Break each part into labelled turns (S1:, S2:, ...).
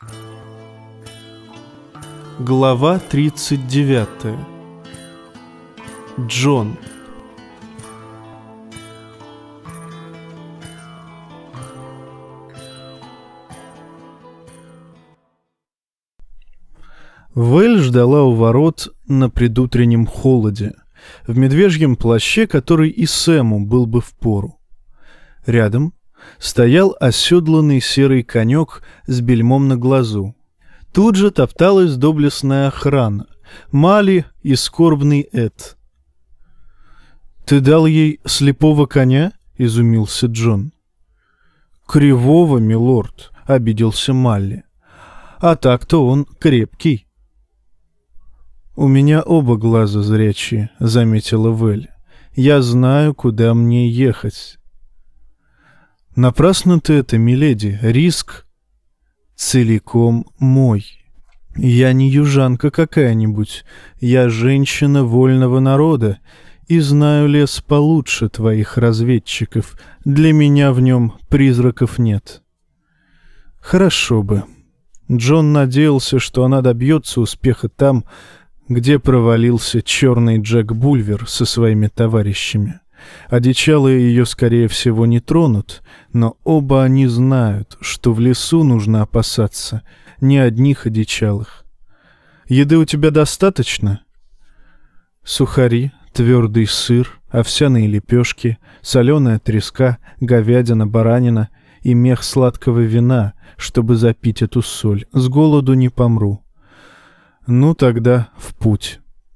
S1: Глава 39. Джон. Вэль ждала у ворот на предутреннем холоде, в медвежьем плаще, который и Сэму был бы впору. Рядом стоял оседланный серый конек с бельмом на глазу. Тут же топталась доблестная охрана, Мали и скорбный Эд. «Ты дал ей слепого коня?» — изумился Джон. «Кривого, милорд», — обиделся Малли. «А так-то он крепкий». «У меня оба глаза зрячие», — заметила Вэль. «Я знаю, куда мне ехать». «Напрасно ты это, миледи, риск целиком мой. Я не южанка какая-нибудь, я женщина вольного народа и знаю лес получше твоих разведчиков. Для меня в нем призраков нет». «Хорошо бы». Джон надеялся, что она добьется успеха там, где провалился черный Джек Бульвер со своими товарищами. Одичалые ее, скорее всего, не тронут, но оба они знают, что в лесу нужно опасаться не одних одичалых. «Еды у тебя достаточно?» «Сухари, твердый сыр, овсяные лепешки, соленая треска, говядина, баранина и мех сладкого вина, чтобы запить эту соль. С голоду не помру». «Ну, тогда в путь».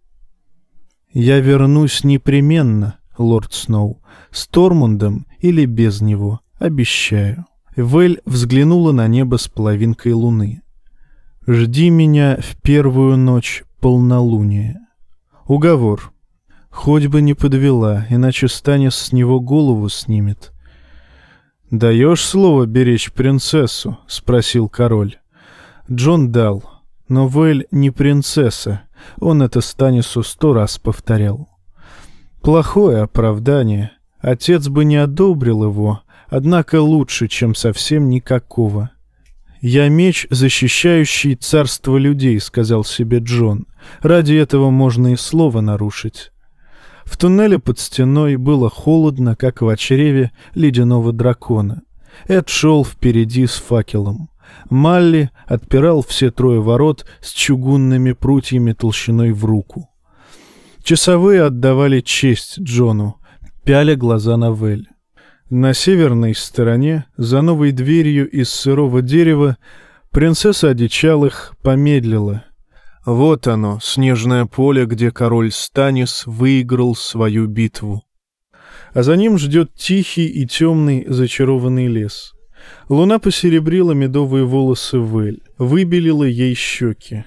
S1: «Я вернусь непременно, лорд Сноу, с Тормундом или без него, обещаю». Вэль взглянула на небо с половинкой луны. «Жди меня в первую ночь полнолуния». Уговор. Хоть бы не подвела, иначе Станис с него голову снимет. «Даешь слово беречь принцессу?» — спросил король. Джон дал. Но Вэль не принцесса, он это Станису 100 раз повторял. Плохое оправдание, отец бы не одобрил его, однако лучше, чем совсем никакого. «Я меч, защищающий царство людей», — сказал себе Джон. «Ради этого можно и слово нарушить». В туннеле под стеной было холодно, как в чреве ледяного дракона. Эд шел впереди с факелом. Малли отпирал все 3 ворот с чугунными прутьями толщиной в руку. Часовые отдавали честь Джону, пяля глаза на Вэль. На северной стороне, за новой дверью из сырого дерева, принцесса одичалых помедлила. Вот оно, снежное поле, где король Станис выиграл свою битву. А за ним ждет тихий и темный зачарованный лес. Луна посеребрила медовые волосы Вэль, выбелила ей щеки.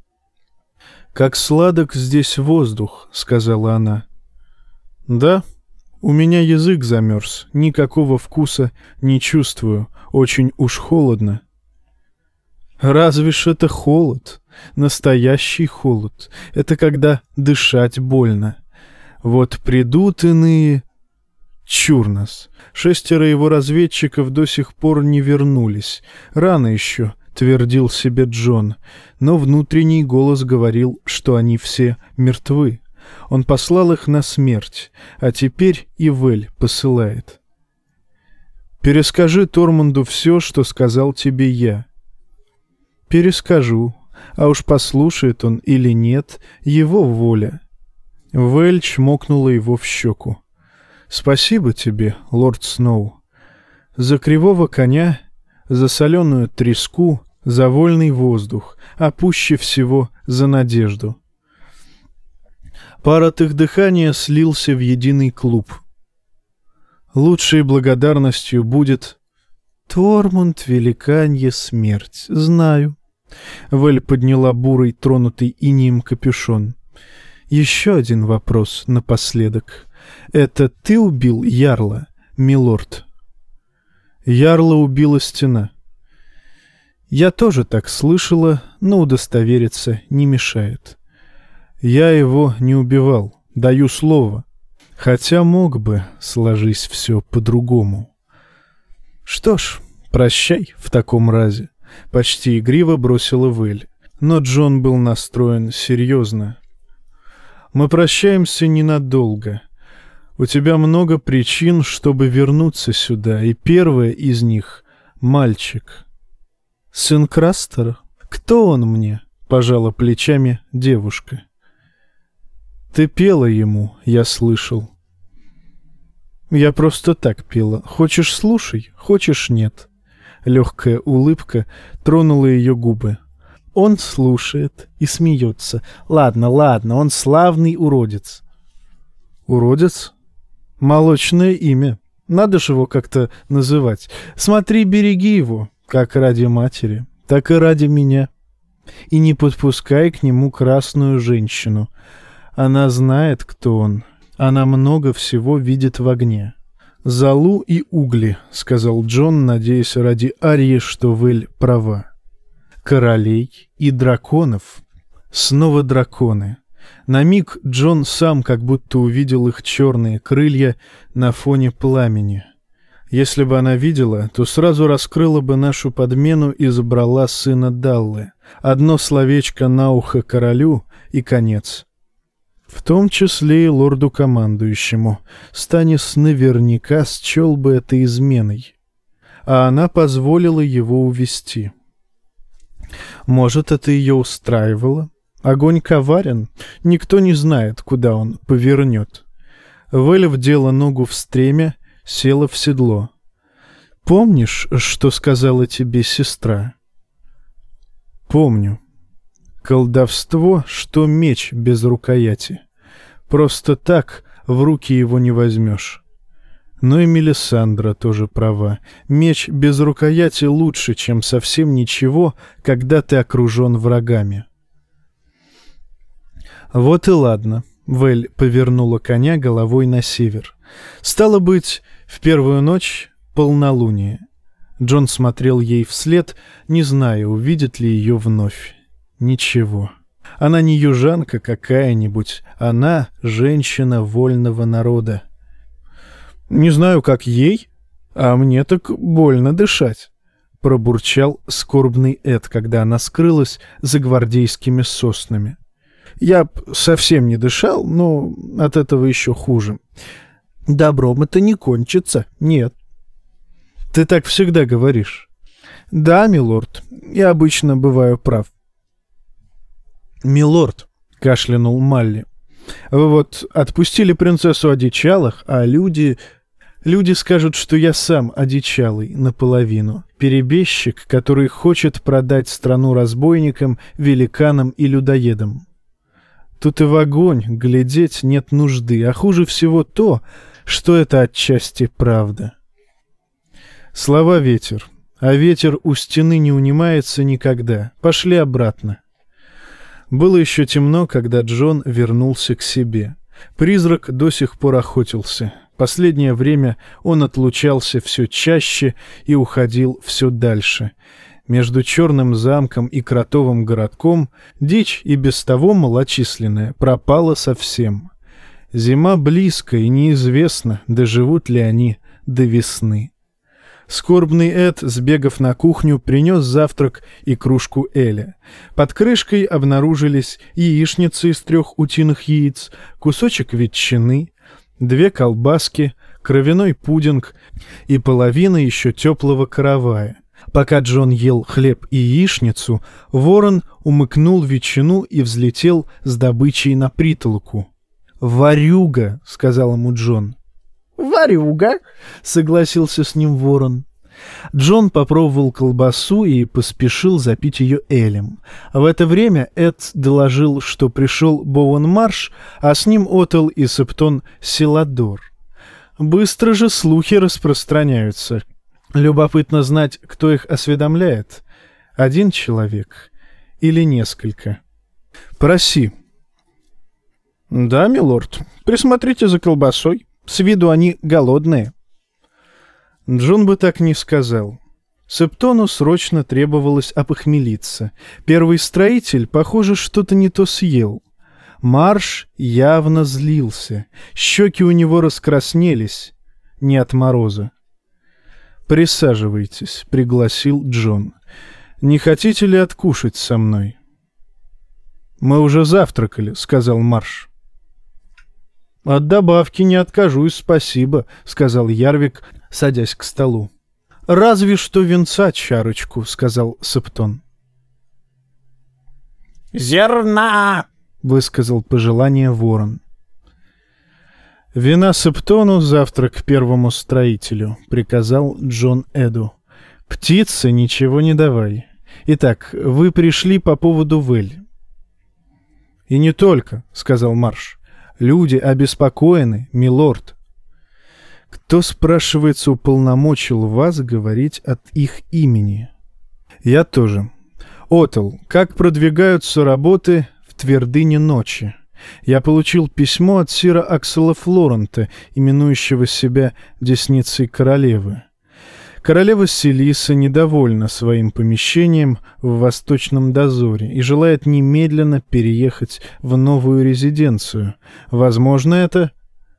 S1: «Как сладок здесь воздух», — сказала она. «Да, у меня язык замерз, никакого вкуса не чувствую, очень уж холодно». «Разве ж это холод? Настоящий холод. Это когда дышать больно. Вот придут иные...» Чур нас. 6 его разведчиков до сих пор не вернулись. Рано еще, твердил себе Джон, но внутренний голос говорил, что они все мертвы. Он послал их на смерть, а теперь и Вэль посылает. «Перескажи Тормунду все, что сказал тебе я». «Перескажу, а уж послушает он или нет, его воля». Вэль чмокнула его в щеку. «Спасибо тебе, лорд Сноу, за кривого коня, за соленую треску, за вольный воздух, а пуще всего за надежду». Пар от их дыхания слился в единый клуб. Лучшей благодарностью будет «Тормунд, великанье, смерть, знаю». Вэль подняла бурый, тронутый инеем капюшон. «Еще один вопрос напоследок. Это ты убил ярла, милорд?» «Ярла убила стена». «Я тоже так слышала, но удостовериться не мешает». «Я его не убивал, даю слово. Хотя мог бы, сложись все по-другому». «Что ж, прощай в таком разе. — почти игриво бросила Вэль. Но Джон был настроен серьезно. «Мы прощаемся ненадолго. У тебя много причин, чтобы вернуться сюда, и первая из них — мальчик». «Сын Крастера? Кто он мне?» — пожала плечами девушка. «Ты пела ему, я слышал». «Я просто так пела. Хочешь — слушай, хочешь — нет». Легкая улыбка тронула ее губы. Он слушает и смеется. Ладно, он славный уродец. Уродец? Молочное имя. Надо же его как-то называть. Смотри, береги его, как ради матери, так и ради меня. И не подпускай к нему красную женщину. Она знает, кто он. Она много всего видит в огне. «Золу и угли», — сказал Джон, надеясь ради Арьи, что Вэль права. «Королей и драконов». Снова драконы. На миг Джон сам как будто увидел их черные крылья на фоне пламени. Если бы она видела, то сразу раскрыла бы нашу подмену и забрала сына Даллы. Одно словечко на ухо королю — и конец. В том числе и лорду-командующему. Станис наверняка счел бы это изменой. А она позволила его увести. Может, это ее устраивало? Огонь коварен, никто не знает, куда он повернет. Вэль вдела ногу в стремя, села в седло. «Помнишь, что сказала тебе сестра?» «Помню. Колдовство, что меч без рукояти. Просто так в руки его не возьмешь». Но и Мелисандра тоже права. Меч без рукояти лучше, чем совсем ничего, когда ты окружен врагами. Вот и ладно. Вэль повернула коня головой на север. Стало быть, в первую ночь полнолуние. Джон смотрел ей вслед, не зная, увидит ли ее вновь. Ничего. Она не южанка какая-нибудь, она женщина вольного народа. «Не знаю, как ей, а мне так больно дышать», — пробурчал скорбный Эд, когда она скрылась за гвардейскими соснами. «Я б совсем не дышал, но от этого еще хуже. Добром это не кончится, нет». «Ты так всегда говоришь». «Да, милорд, я обычно бываю прав». «Милорд», — кашлянул Малли, — «вы вот отпустили принцессу одичалых, а люди скажут, что я сам одичалый наполовину, перебежчик, который хочет продать страну разбойникам, великанам и людоедам. Тут и в огонь глядеть нет нужды, а хуже всего то, что это отчасти правда». Слова ветер, а ветер у стены не унимается никогда. Пошли обратно. Было еще темно, когда Джон вернулся к себе. Призрак до сих пор охотился. Последнее время он отлучался все чаще и уходил все дальше. Между Черным замком и Кротовым городком дичь, и без того малочисленная, пропала совсем. Зима близко, и неизвестно, доживут ли они до весны. Скорбный Эд, сбегав на кухню, принес завтрак и кружку эля. Под крышкой обнаружились яичницы из 3 утиных яиц, кусочек ветчины, 2 колбаски, кровяной пудинг и половина еще теплого каравая. Пока Джон ел хлеб и яичницу, ворон умыкнул ветчину и взлетел с добычей на притолоку. «Ворюга», — сказал ему Джон. «Ворюга», — согласился с ним ворон. Джон попробовал колбасу и поспешил запить ее элем. В это время Эд доложил, что пришел Боуэн Марш, а с ним Отел и Септон Селадор. Быстро же слухи распространяются. Любопытно знать, кто их осведомляет. Один человек или несколько. «Проси». «Да, милорд, присмотрите за колбасой. С виду они голодные». Джон бы так не сказал. Септону срочно требовалось опохмелиться. Первый строитель, похоже, что-то не то съел. Марш явно злился. Щеки у него раскраснелись. Не от мороза. «Присаживайтесь», — пригласил Джон. Не хотите ли откушать со мной?» «Мы уже завтракали», — сказал Марш. «От добавки не откажусь, спасибо», — сказал Ярвик, садясь к столу. «Разве что винца чарочку», — сказал Септон.
S2: «Зерна!» —
S1: высказал пожелание ворон. «Вина Септону, завтрак первому строителю», — приказал Джон Эду. «Птице ничего не давай. Итак, вы пришли по поводу Вэль». «И не только», — сказал Марш. «Люди обеспокоены, милорд». «Кто, спрашивается, уполномочил вас говорить от их имени?» «Я тоже. Отел, как продвигаются работы в твердыне ночи?» Я получил письмо от сира Аксела Флорента, именующего себя Десницей Королевы. Королева Селиса недовольна своим помещением в Восточном дозоре и желает немедленно переехать в новую резиденцию. Возможно, это...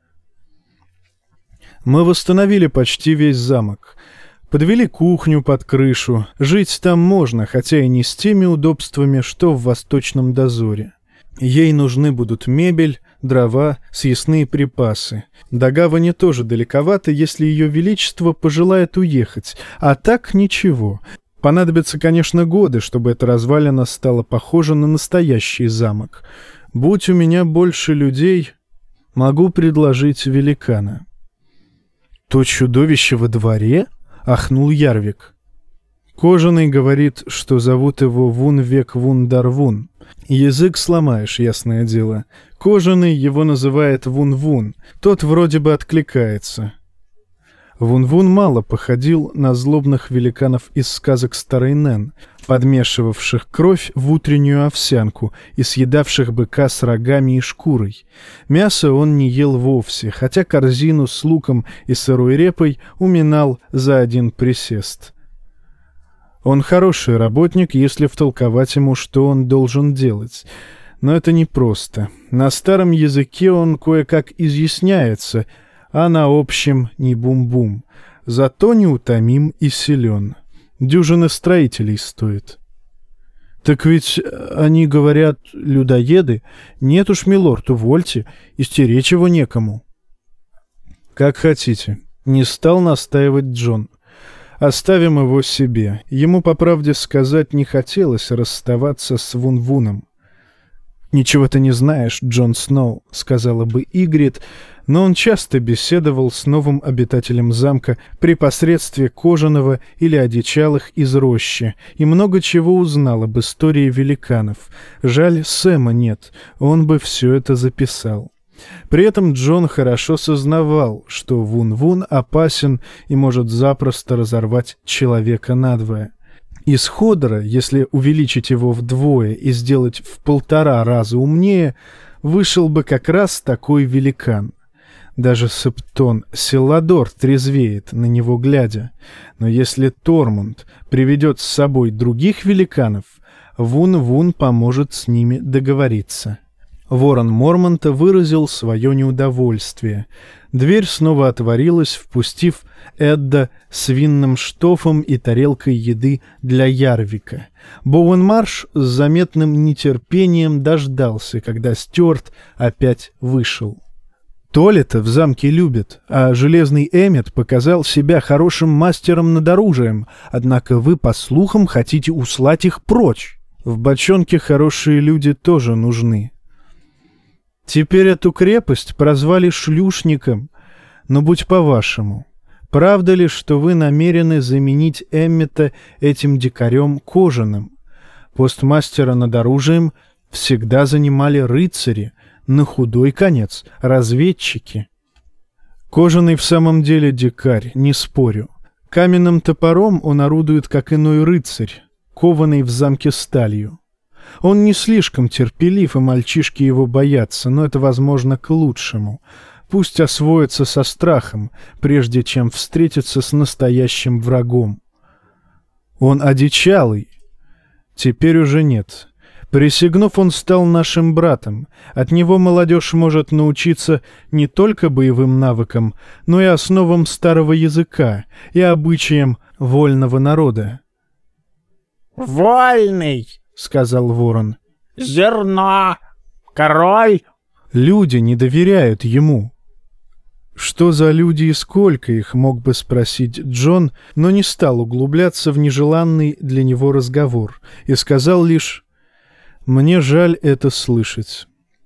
S1: Мы восстановили почти весь замок. Подвели кухню под крышу. Жить там можно, хотя и не с теми удобствами, что в Восточном дозоре. Ей нужны будут мебель, дрова, съестные припасы. До гавани тоже далековато, если ее величество пожелает уехать. А так ничего. Понадобятся, конечно, годы, чтобы эта развалина стала похожа на настоящий замок. Будь у меня больше людей, могу предложить великана. «То чудовище во дворе?» — ахнул Ярвик. Кожаный говорит, что зовут его Вун-Век Вун-Дар-Вун. Язык сломаешь, ясное дело. Кожаный его называет Вун-Вун. Тот вроде бы откликается. Вун-Вун мало походил на злобных великанов из сказок старой Нэн, подмешивавших кровь в утреннюю овсянку и съедавших быка с рогами и шкурой. Мясо он не ел вовсе, хотя корзину с луком и сырой репой уминал за один присест. Он хороший работник, если втолковать ему, что он должен делать. Но это непросто. На старом языке он кое-как изъясняется, а на общем не бум-бум. Зато неутомим и силен. Дюжины строителей стоит. Так ведь они говорят, людоеды. Нет уж, милорд, увольте, истеречь его некому. Как хотите. Не стал настаивать Джон. Оставим его себе. Ему, по правде сказать, не хотелось расставаться с Вун-Вуном. «Ничего ты не знаешь, Джон Сноу», — сказала бы Игрит, но он часто беседовал с новым обитателем замка при посредстве кожаного или одичалых из рощи и много чего узнал об истории великанов. Жаль, Сэма нет, он бы все это записал. При этом Джон хорошо сознавал, что Вун-Вун опасен и может запросто разорвать человека надвое. Из Ходора, если увеличить его вдвое и сделать в 1,5 раза умнее, вышел бы как раз такой великан. Даже Септон Селладор трезвеет, на него глядя. Но если Тормунд приведет с собой других великанов, Вун-Вун поможет с ними договориться. Ворон Мормонта выразил свое неудовольствие. Дверь снова отворилась, впустив Эдда с винным штофом и тарелкой еды для Ярвика. Боуэн-Марш с заметным нетерпением дождался, когда Стюарт опять вышел. Толлета в замке любят, а Железный Эммет показал себя хорошим мастером над оружием, однако вы, по слухам, хотите услать их прочь. В бочонке хорошие люди тоже нужны. Теперь эту крепость прозвали Шлюшником, но будь по-вашему, правда ли, что вы намерены заменить Эммета этим дикарем кожаным? Постмастера над оружием всегда занимали рыцари, на худой конец — разведчики. Кожаный в самом деле дикарь, не спорю. Каменным топором он орудует, как иной рыцарь, кованный в замке сталью. Он не слишком терпелив, и мальчишки его боятся, но это, возможно, к лучшему. Пусть освоится со страхом, прежде чем встретиться с настоящим врагом. Он одичалый. Теперь уже нет. Присягнув, он стал нашим братом. От него молодежь может научиться не только боевым навыкам, но и основам старого языка и обычаям вольного народа.
S2: Вольный.
S1: — сказал ворон.
S2: Зерно. Король.
S1: Люди не доверяют ему. Что за люди и сколько их, мог бы спросить Джон, но не стал углубляться в нежеланный для него разговор и сказал лишь: «Мне жаль это слышать».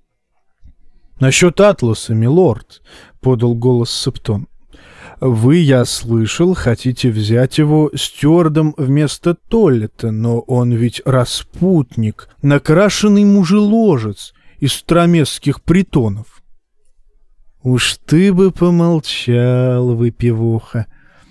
S1: «Насчет Атласа, милорд», — подал голос Септон. «Вы, я слышал, хотите взять его стюардом вместо Толлета, но он ведь распутник, накрашенный мужеложец из стромесских притонов». «Уж ты бы помолчал, выпивоха.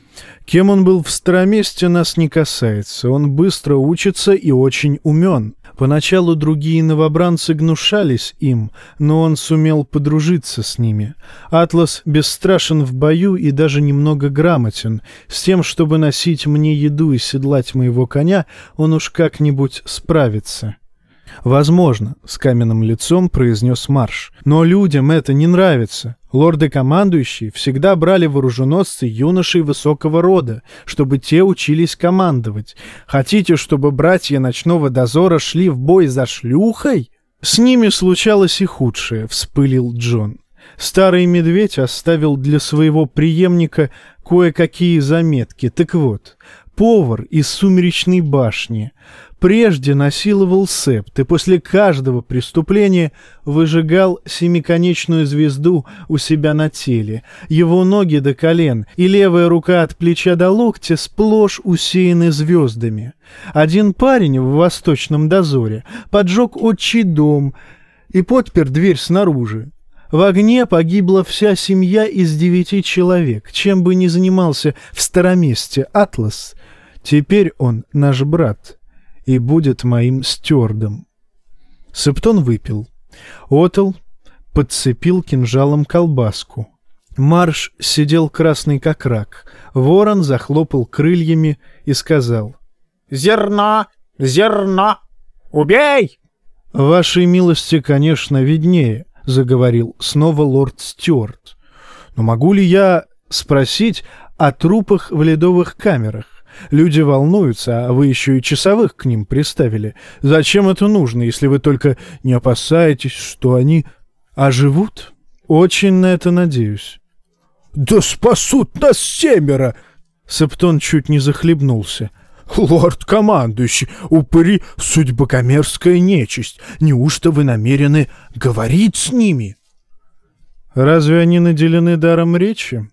S1: Кем он был в Староместе, нас не касается. Он быстро учится и очень умен. Поначалу другие новобранцы гнушались им, но он сумел подружиться с ними. Атлас бесстрашен в бою и даже немного грамотен. С тем, чтобы носить мне еду и седлать моего коня, он уж как-нибудь справится». «Возможно», — с каменным лицом произнес Марш. «Но людям это не нравится. Лорды-командующие всегда брали в оруженосцы юношей высокого рода, чтобы те учились командовать. Хотите, чтобы братья ночного дозора шли в бой за шлюхой?» «С ними случалось и худшее», — вспылил Джон. Старый медведь оставил для своего преемника кое-какие заметки. Так вот, повар из «Сумеречной башни» прежде насиловал септ и после каждого преступления выжигал семиконечную звезду у себя на теле. Его ноги до колен и левая рука от плеча до локтя сплошь усеяны звездами. Один парень в восточном дозоре поджег отчий дом и подпер дверь снаружи. В огне погибла вся семья из 9 человек. Чем бы ни занимался в Староместе Атлас, теперь он наш брат и будет моим стюардом. Септон выпил. Отел подцепил кинжалом колбаску. Марш сидел красный как рак. Ворон захлопал крыльями и сказал:
S2: Зерно. Зерно. Убей!
S1: «Вашей милости, конечно, виднее», — заговорил снова лорд Стюарт. «Но могу ли я спросить о трупах в ледовых камерах? Люди волнуются, а вы еще и часовых к ним приставили. Зачем это нужно, если вы только не опасаетесь, что они оживут? Очень на это надеюсь». «Да спасут нас 7!» Септон чуть не захлебнулся. «Лорд-командующий, упыри — судьбокомерская нечисть. Неужто вы намерены говорить с ними?» «Разве они наделены даром речи?»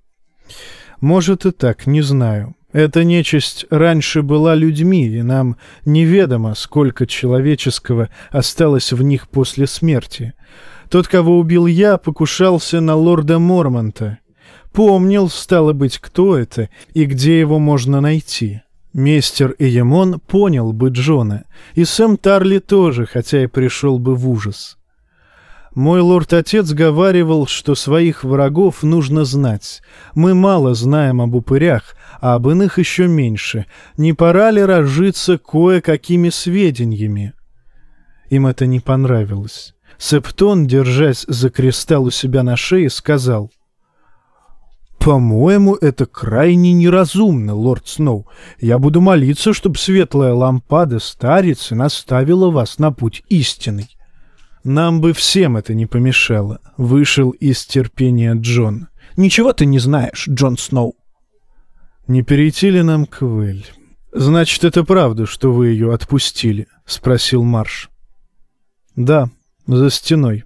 S1: «Может и так, не знаю. Эта нечисть раньше была людьми, и нам неведомо, сколько человеческого осталось в них после смерти. Тот, кого убил я, покушался на лорда Мормонта. Помнил, стало быть, кто это и где его можно найти. Мейстер Эйемон понял бы Джона, и Сэм Тарли тоже, хотя и пришел бы в ужас. Мой лорд-отец говаривал, что своих врагов нужно знать. Мы мало знаем об упырях, а об иных еще меньше. Не пора ли разжиться кое-какими сведениями?» Им это не понравилось. Септон, держась за кристалл у себя на шее, сказал: «По-моему, это крайне неразумно, лорд Сноу. Я буду молиться, чтобы светлая лампада старицы наставила вас на путь истинный». «Нам бы всем это не помешало», — вышел из терпения Джон. «Ничего ты не знаешь, Джон Сноу». «Не перейти ли нам к Вэль?» «Значит, это правда, что вы ее отпустили?» — спросил Марш. «Да, за стеной».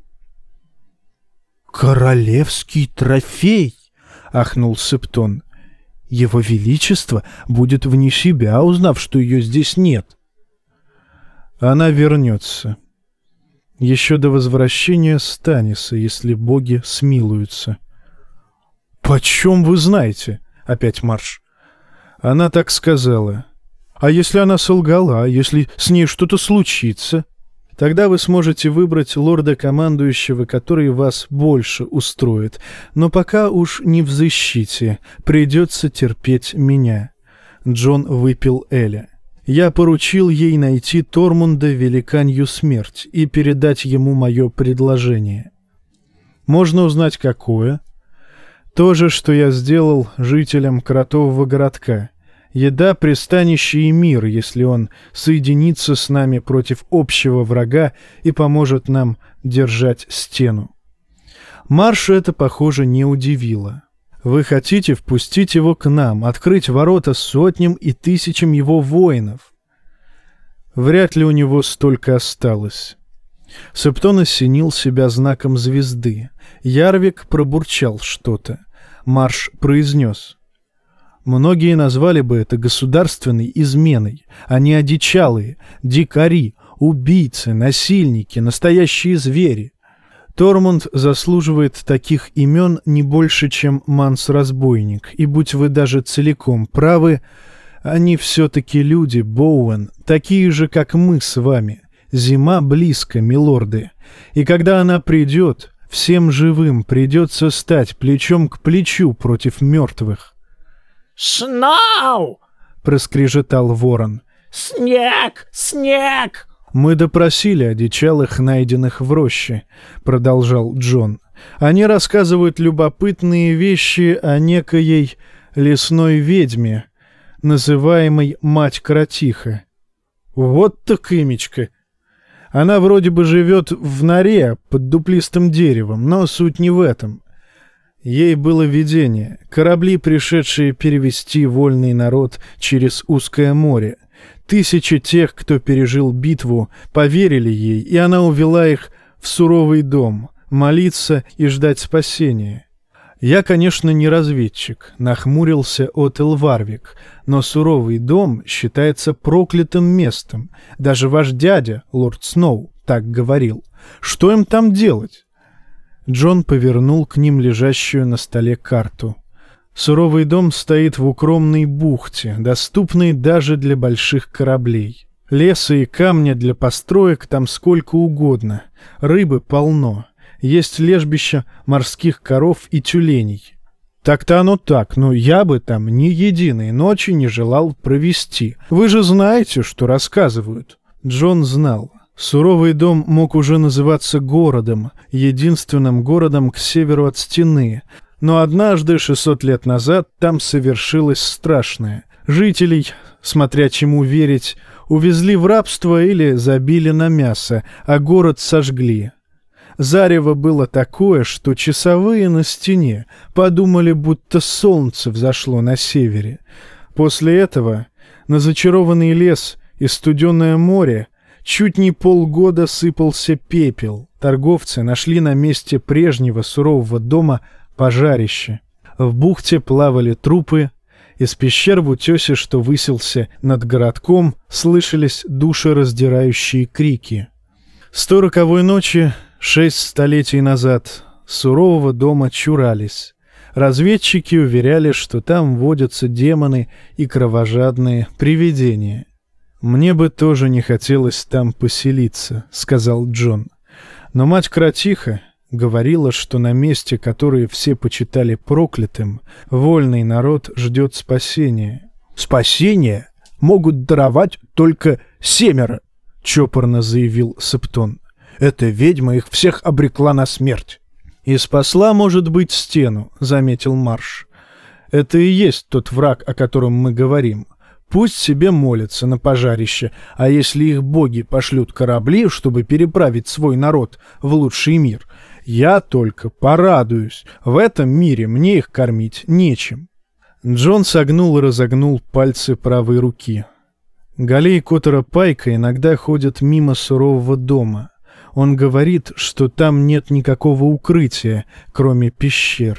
S1: «Королевский трофей!» — ахнул Септон. «Его Величество будет вне себя, узнав, что ее здесь нет». «Она вернется. Еще до возвращения Станиса, если боги смилуются». «Почем вы знаете?» — опять Марш. «Она так сказала. А если она солгала, если с ней что-то случится? Тогда вы сможете выбрать лорда-командующего, который вас больше устроит. Но пока уж не взыщите, придется терпеть меня». Джон выпил Эля. «Я поручил ей найти Тормунда Великанью Смерть и передать ему мое предложение». «Можно узнать, какое?» «То же, что я сделал жителям Кротового городка. еда, пристанище и мир, если он соединится с нами против общего врага и поможет нам держать стену. Марша это, похоже, не удивило. Вы хотите впустить его к нам, открыть ворота сотням и тысячам его воинов? Вряд ли у него столько осталось. Септон осенил себя знаком звезды. Ярвик пробурчал что-то. Марш произнес: многие назвали бы это государственной изменой. Они одичалые, дикари, убийцы, насильники, настоящие звери. Тормунд заслуживает таких имен не больше, чем Манс-разбойник, и будь вы даже целиком правы, они все-таки люди, Боуэн, такие же, как мы с вами. Зима близко, милорды, и когда она придет, всем живым придется стать плечом к плечу против мертвых.
S2: «Сноу!» —
S1: проскрежетал ворон.
S2: «Снег! Снег!»
S1: «Мы допросили одичалых, найденных в роще», — продолжал Джон. «Они рассказывают любопытные вещи о некоей лесной ведьме, называемой Мать-Кротиха». «Вот так имечко! Она вроде бы живет в норе под дуплистым деревом, но суть не в этом. Ей было видение. Корабли, пришедшие перевести вольный народ через узкое море. Тысячи тех, кто пережил битву, поверили ей, и она увела их в суровый дом, молиться и ждать спасения. Я, конечно, не разведчик, нахмурился Отел Варвик, но суровый дом считается проклятым местом. Даже ваш дядя, лорд Сноу, так говорил. Что им там делать? Джон повернул к ним лежащую на столе карту. Суровый дом стоит в укромной бухте, доступной даже для больших кораблей. Леса и камня для построек там сколько угодно. Рыбы полно. Есть лежбища морских коров и тюленей. Так-то оно так, но я бы там ни единой ночи не желал провести. Вы же знаете, что рассказывают. Джон знал. Суровый дом мог уже называться городом, единственным городом к северу от стены. Но однажды, 600 лет назад, там совершилось страшное. Жителей, смотря чему верить, увезли в рабство или забили на мясо, а город сожгли. Зарево было такое, что часовые на стене подумали, будто солнце взошло на севере. После этого на зачарованный лес и студеное море чуть не полгода сыпался пепел. Торговцы нашли на месте прежнего сурового дома пожарище. В бухте плавали трупы. Из пещер в утесе, что высился над городком, слышались душераздирающие крики. 100 роковой ночи, 6 столетий назад, сурового дома чурались. Разведчики уверяли, что там водятся демоны и кровожадные привидения. «Мне бы тоже не хотелось там поселиться», — сказал Джон. «Но мать-кротиха говорила, что на месте, которое все почитали проклятым, вольный народ ждет спасения». «Спасение могут даровать только 7, — чопорно заявил Септон. «Эта ведьма их всех обрекла на смерть». «И спасла, может быть, стену», — заметил Марш. «Это и есть тот враг, о котором мы говорим. Пусть себе молятся на пожарище, а если их боги пошлют корабли, чтобы переправить свой народ в лучший мир, я только порадуюсь. В этом мире мне их кормить нечем». Джон согнул и разогнул пальцы правой руки. Галей Коттера Пайка иногда ходят мимо сурового дома. Он говорит, что там нет никакого укрытия, кроме пещер.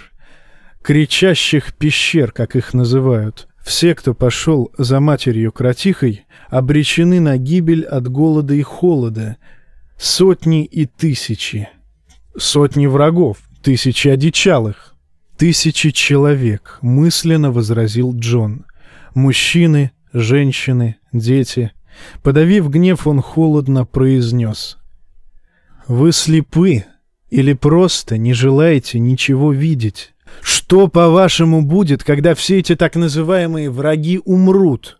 S1: Кричащих пещер, как их называют. Все, кто пошел за матерью-кротихой, обречены на гибель от голода и холода. Сотни и тысячи. Сотни врагов, тысячи одичалых. 1000 человек, мысленно возразил Джон. Мужчины, женщины, дети. Подавив гнев, он холодно произнес: «Вы слепы или просто не желаете ничего видеть? Что, по-вашему, будет, когда все эти так называемые враги умрут?»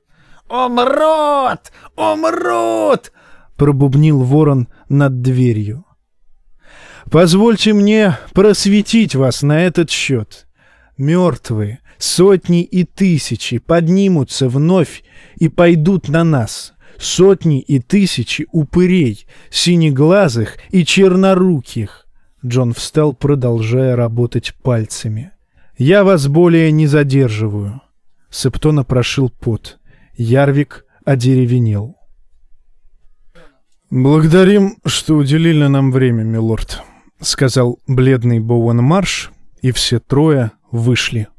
S2: «Умрут! Умрут!»
S1: — пробубнил ворон над дверью. «Позвольте мне просветить вас на этот счет. Мертвые, Сотни и тысячи поднимутся вновь и пойдут на нас. Сотни и тысячи упырей, синеглазых и черноруких. Джон встал, продолжая работать пальцами. «Я вас более не задерживаю». Септона прошил пот. Ярвик одеревенел. «Благодарим, что уделили нам время, милорд», — сказал бледный Боуэн Марш, и все трое вышли